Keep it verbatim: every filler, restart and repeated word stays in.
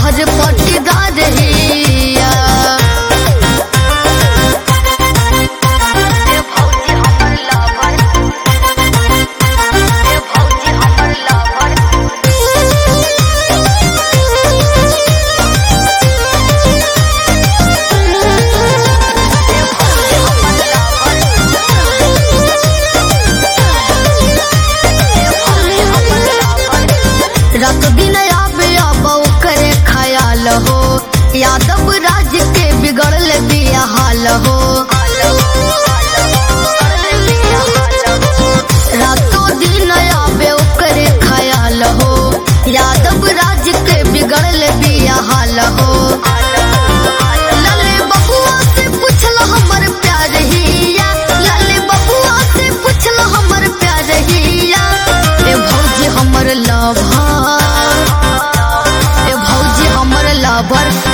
Lover पटीदार हिया। रात दिन आबे अब करे ख्याल हो, यादव राज के बिगड़ल बिया हाल हो। रातों दिन आबे करे ख्याल हो, यादव राज के बिगड़ल बिया हाल हो। लाले बबुआ से पूछल हमर प्यार हिया, लाले बबुआ से पूछल हमर प्यार हिया। ए भौजी हमर लभर, ए भौजी हमर लभर